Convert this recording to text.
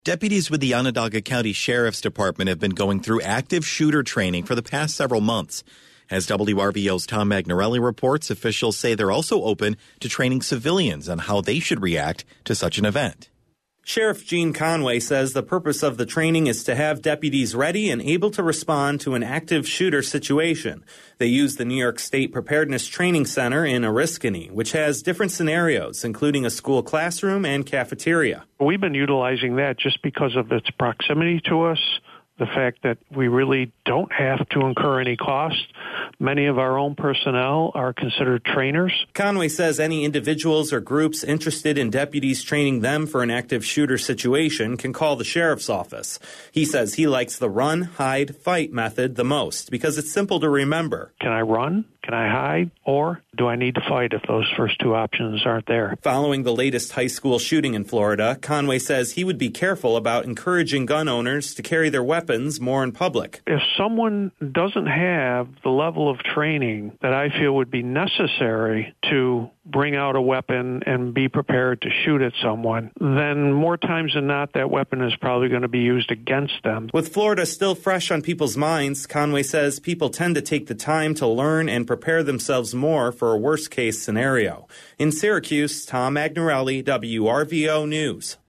Deputies with the Onondaga County Sheriff's Department have been going through active shooter training for the past several months. As WRVO's Tom Magnarelli reports, officials say they're also open to training civilians on how they should react to such an event. Sheriff Gene Conway says the purpose of the training is to have deputies ready and able to respond to an active shooter situation. They use the New York State Preparedness Training Center in Oriskany, which has different scenarios, including a school classroom and cafeteria. We've been utilizing that just because of its proximity to us, the fact that we really don't have to incur any cost. Many of our own personnel are considered trainers. Conway says any individuals or groups interested in deputies training them for an active shooter situation can call the sheriff's office. He says he likes the run, hide, fight method the most because it's simple to remember. Can I run? Can I hide? Or do I need to fight if those first two options aren't there? Following the latest high school shooting in Florida, Conway says he would be careful about encouraging gun owners to carry their weapons more in public. If someone doesn't have the level of training that I feel would be necessary to bring out a weapon and be prepared to shoot at someone, then more times than not, that weapon is probably going to be used against them. With Florida still fresh on people's minds, Conway says people tend to take the time to learn and prepare themselves more for a worst-case scenario. In Syracuse, Tom Magnarelli, WRVO News.